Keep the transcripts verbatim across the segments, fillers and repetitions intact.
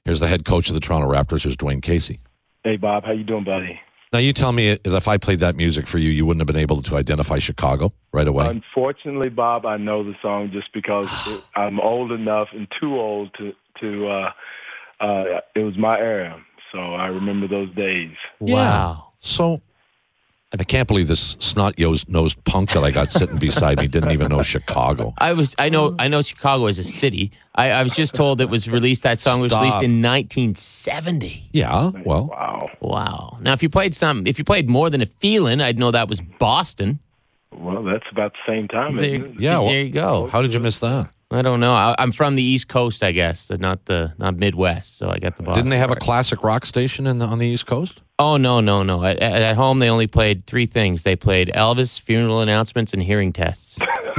Here's the head coach of the Toronto Raptors. Here's Dwayne Casey. Hey, Bob. How you doing, buddy? Now, you tell me that if I played that music for you, you wouldn't have been able to identify Chicago right away? Unfortunately, Bob, I know the song just because it, I'm old enough and too old to, to uh, uh, it was my era. So I remember those days. Yeah. Wow. So I can't believe this snot-nosed punk that I got sitting beside me didn't even know Chicago. I was. I know. I know Chicago is a city. I, I was just told it was released. That song was Stop. released in nineteen seventy. Yeah, well, Wow. Wow. Now, if you played some, if you played More Than a Feeling, I'd know that was Boston. Well, that's about the same time. There, Isn't it? yeah. Well, there you go. how did you miss that? I don't know. I, I'm from the East Coast, I guess, not the not Midwest. So I got the Boston. Didn't they have a part. classic rock station in the, on the East Coast? Oh no, no, no. At, at at home, they only played three things. They played Elvis, funeral announcements, and hearing tests.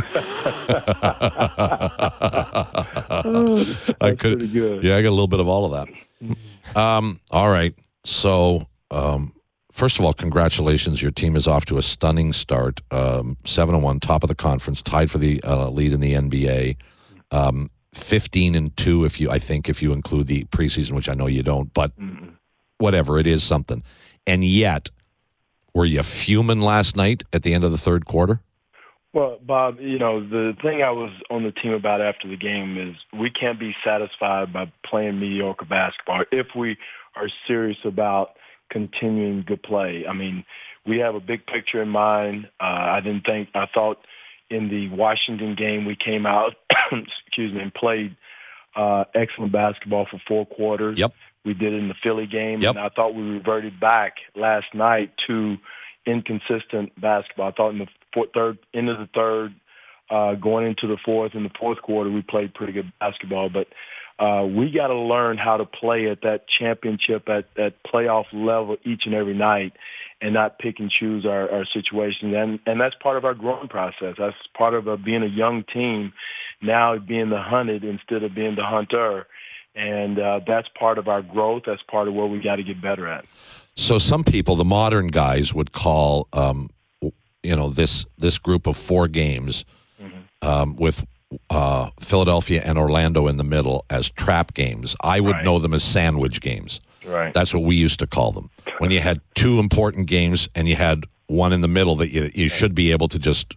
I could. pretty good. Yeah, I got a little bit of all of that. Um, all right. So, um, first of all, congratulations. Your team is off to a stunning start. Um, seven and one, top of the conference, tied for the uh, lead in the N B A. Um, fifteen and two, if you, I think, if you include the preseason, which I know you don't, but Mm-mm. whatever, it is something. And yet, were you fuming last night at the end of the third quarter? Well, Bob, you know, the thing I was on the team about after the game is we can't be satisfied by playing mediocre basketball if we are serious about continuing good play. I mean, we have a big picture in mind. Uh, I didn't think, I thought in the Washington game we came out, excuse me, and played uh, excellent basketball for four quarters. Yep. We did it in the Philly game, Yep. and I thought we reverted back last night to inconsistent basketball. I thought in the fourth, third, end of the third, uh, going into the fourth, in the fourth quarter, we played pretty good basketball. But uh, we got to learn how to play at that championship, at that playoff level each and every night, and not pick and choose our, our situations. And, and that's part of our growing process. That's part of uh, being a young team, now being the hunted instead of being the hunter. And uh, that's part of our growth. That's part of what we got to get better at. So some people, the modern guys, would call, um, you know, this this group of four games Mm-hmm. um, with uh, Philadelphia and Orlando in the middle as trap games. I would Right. know them as sandwich games. Right. That's what we used to call them. When you had two important games and you had one in the middle that you you should be able to just,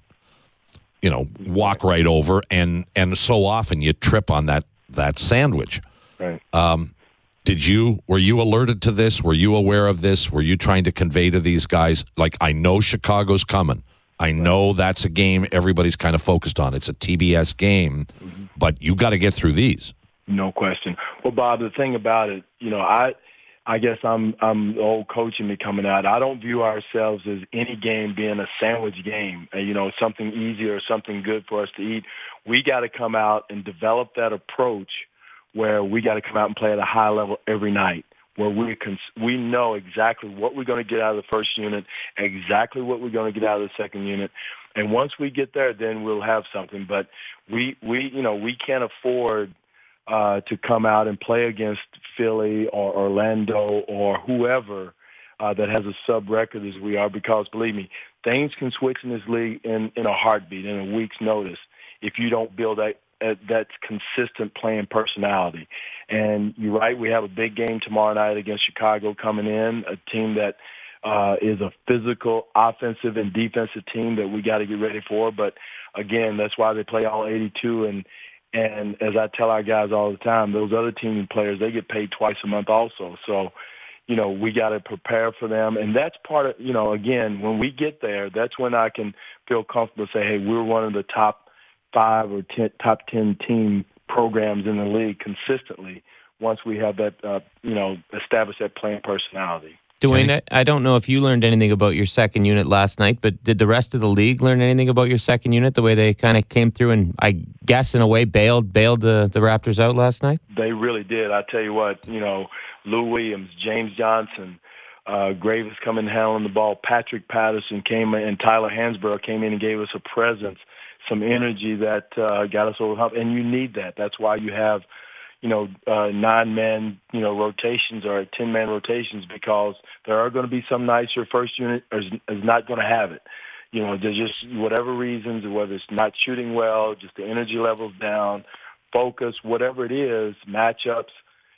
you know, walk right over, and and so often you trip on that that sandwich. Right. Um, did you, were you alerted to this? Were you aware of this? Were you trying to convey to these guys, like, I know Chicago's coming. I know that's a game everybody's kind of focused on. It's a T B S game, Mm-hmm. but you got to get through these. No question. Well, Bob, the thing about it, you know, I, I guess I'm, I'm the old coach in me coming out. I don't view ourselves as any game being a sandwich game, uh, you know, something easy or something good for us to eat. We got to come out and develop that approach where we got to come out and play at a high level every night, where we can, we know exactly what we're going to get out of the first unit, exactly what we're going to get out of the second unit. And once we get there, then we'll have something. But we, we, you know, we can't afford uh, to come out and play against Philly or Orlando or whoever uh, that has a sub record as we are, because believe me, things can switch in this league in, in a heartbeat, in a week's notice, if you don't build that, uh, that consistent playing personality. And you're right, we have a big game tomorrow night against Chicago coming in, a team that uh, is a physical, offensive, and defensive team that we got to get ready for. But, again, that's why they play all eighty-two. And, and as I tell our guys all the time, those other team players, they get paid twice a month also. So, you know, we got to prepare for them. And that's part of, you know, again, when we get there, that's when I can feel comfortable to say, hey, we're one of the top five or ten, top ten team programs in the league consistently once we have that, uh, you know, established that playing personality. Dwayne, I, I don't know if you learned anything about your second unit last night, but did the rest of the league learn anything about your second unit, the way they kind of came through and, I guess, in a way, bailed bailed the, the Raptors out last night? They really did. I tell you what, you know, Lou Williams, James Johnson, uh, Graves coming handling the ball, Patrick Patterson came in, and Tyler Hansbrough came in and gave us a presence, some energy that uh, got us over the hump. And you need that. That's why you have, you know, uh, nine-man, you know, rotations or ten-man rotations, because there are going to be some nights your first unit is, is not going to have it. You know, there's just whatever reasons, whether it's not shooting well, just the energy levels down, focus, whatever it is, matchups,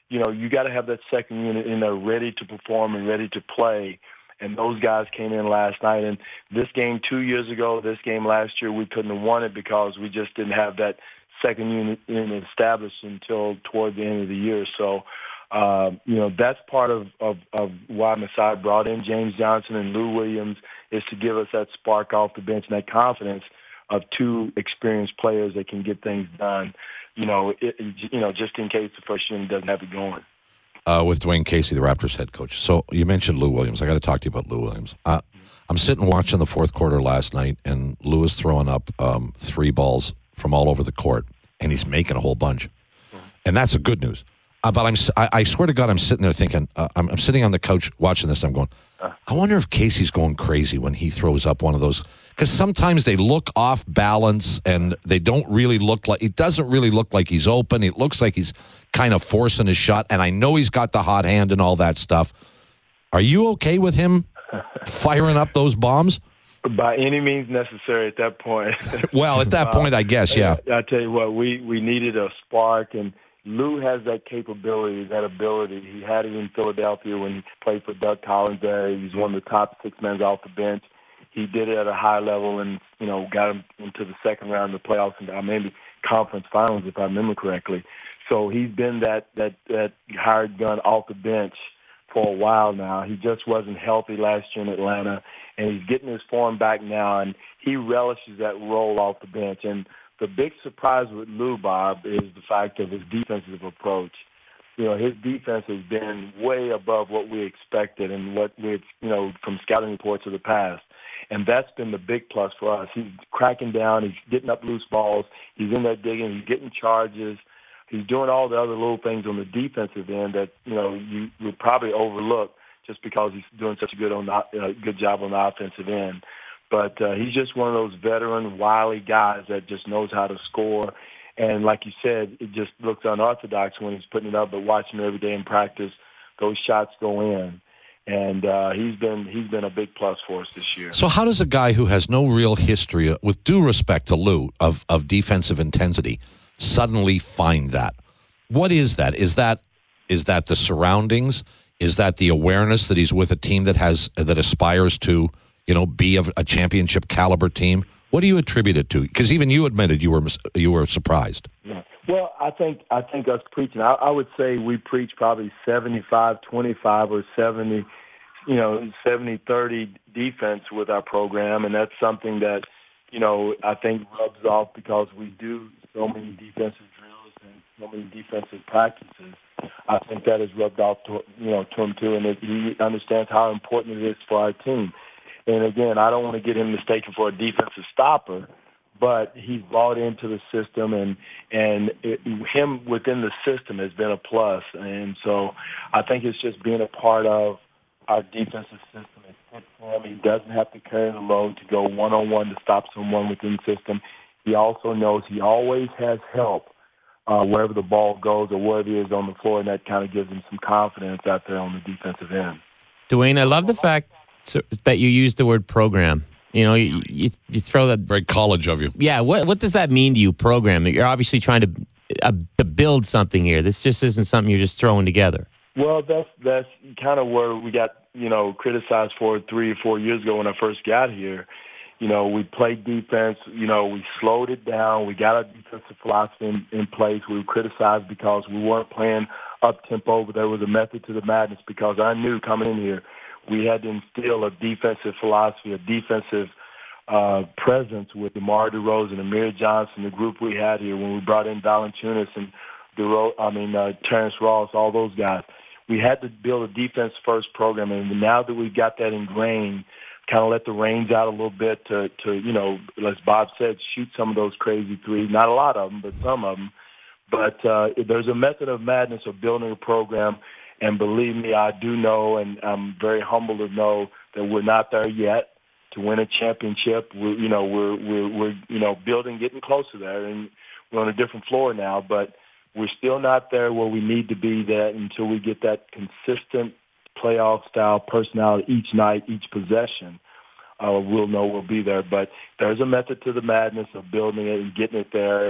you know, you got to have that second unit in there ready to perform and ready to play. And those guys came in last night. And this game two years ago, this game last year, we couldn't have won it because we just didn't have that second unit, unit established until toward the end of the year. So, uh, you know, that's part of, of, of why Masai brought in James Johnson and Lou Williams, is to give us that spark off the bench and that confidence of two experienced players that can get things done, you know, it, you know, just in case the first unit doesn't have it going. Uh, with Dwayne Casey, the Raptors head coach. So you mentioned Lou Williams. I got to talk to you about Lou Williams. Uh, I'm sitting watching the fourth quarter last night, and Lou is throwing up um, three balls from all over the court, and he's making a whole bunch. And that's the good news. Uh, but I'm, I, I swear to God, I'm sitting there thinking, uh, I'm, I'm sitting on the couch watching this, I'm going, I wonder if Casey's going crazy when he throws up one of those. Because sometimes they look off balance and they don't really look like, it doesn't really look like he's open. It looks like he's kind of forcing his shot. And I know he's got the hot hand and all that stuff. Are you okay with him firing up those bombs? By any means necessary at that point. Well, at that point, I guess, yeah. I, I tell you what, we, we needed a spark, and Lou has that capability, that ability. He had it in Philadelphia when he played for Doug Collins there. He was one of the top six men off the bench. He did it at a high level and, you know, got him into the second round of the playoffs and uh, maybe conference finals, if I remember correctly. So he's been that, that, that hired gun off the bench for a while now. He just wasn't healthy last year in Atlanta, and he's getting his form back now, and he relishes that role off the bench. And the big surprise with Lou, Bob, is the fact of his defensive approach. You know, his defense has been way above what we expected and what we've, you know, from scouting reports of the past. And that's been the big plus for us. He's cracking down. He's getting up loose balls. He's in there digging. He's getting charges. He's doing all the other little things on the defensive end that, you know, you would probably overlook just because he's doing such a good on the, uh, good job on the offensive end. But uh, he's just one of those veteran, wily guys that just knows how to score. And like you said, it just looks unorthodox when he's putting it up, but watching him every day in practice, those shots go in. And uh, he's been he's been a big plus for us this year. So how does a guy who has no real history, with due respect to Lou, of, of defensive intensity, suddenly find that? What is that? Is that is that the surroundings? Is that the awareness that he's with a team that has that aspires to, you know, be a, a championship caliber team? What do you attribute it to? Because even you admitted you were you were surprised. Yeah. Well, I think I think us preaching, I, I would say we preach probably seventy-five twenty-five or seventy, you know, seventy thirty defense with our program, and that's something that, you know, I think rubs off because we do so many defensive drills and so many defensive practices. I think that has rubbed off to, you know, to him too, and it, he understands how important it is for our team. And again, I don't want to get him mistaken for a defensive stopper, but he's bought into the system, and and it, him within the system has been a plus. And so I think it's just being a part of our defensive system. It's good for him. He doesn't have to carry the load to go one-on-one to stop someone within the system. He also knows he always has help uh, wherever the ball goes or wherever he is on the floor, and that kind of gives him some confidence out there on the defensive end. Dwayne, I love the fact that you use the word program. You know, you, you, you throw that... Very college of you. Yeah, what what does that mean to you, program? You're obviously trying to uh, to build something here. This just isn't something you're just throwing together. Well, that's that's kind of where we got, you know, criticized for three or four years ago when I first got here. You know, we played defense. You know, we slowed it down. We got our defensive philosophy in, in place. We were criticized because we weren't playing up-tempo, but there was a method to the madness because I knew coming in here we had to instill a defensive philosophy, a defensive uh, presence with DeMar DeRozan, Amir Johnson, the group we had here when we brought in Valanciunas and DeRo- I mean uh, Terrence Ross, all those guys. We had to build a defense-first program, and now that we've got that ingrained, kind of let the reins out a little bit to, to, you know, as Bob said, shoot some of those crazy threes. Not a lot of them, but some of them. But uh, there's a method of madness of building a program. And believe me, I do know, and I'm very humble to know that we're not there yet to win a championship. We're, you know, we're, we're, we're, you know, building, getting closer there, and we're on a different floor now. But we're still not there where we need to be that until we get that consistent playoff-style personality each night, each possession. Uh, we'll know we'll be there. But there's a method to the madness of building it and getting it there, and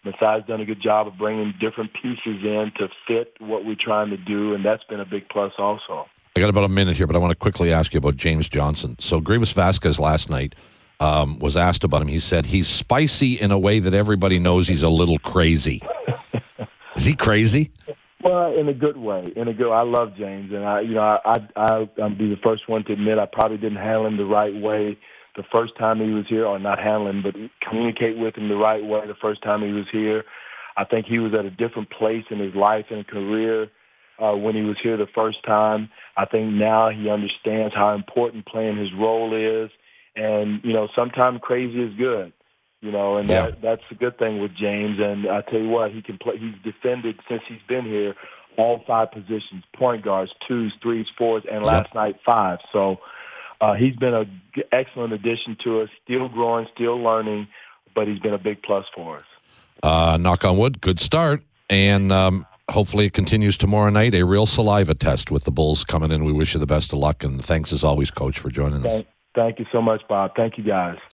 Masai's done a good job of bringing different pieces in to fit what we're trying to do, and that's been a big plus also. I got about a minute here, but I want to quickly ask you about James Johnson. So Grievous Vasquez last night um, was asked about him. He said he's spicy in a way that everybody knows he's a little crazy. Is he crazy? Well, in a good way. In a good, I love James, and I, you know, I, I, I'll be the first one to admit I probably didn't handle him the right way the first time he was here, or not handle him, but communicate with him the right way the first time he was here. I think he was at a different place in his life and career uh, when he was here the first time. I think now he understands how important playing his role is, and you know, sometimes crazy is good. You know, and that, yeah. that's the good thing with James. And I tell you what, he can play. He's defended since he's been here all five positions: point guards, twos, threes, fours, and last yep. night five. So uh, he's been an excellent addition to us. Still growing, still learning, but he's been a big plus for us. Uh, knock on wood, good start, and um, hopefully it continues tomorrow night. A real saliva test with the Bulls coming in. We wish you the best of luck, and thanks as always, Coach, for joining us. Thank, thank you so much, Bob. Thank you, guys.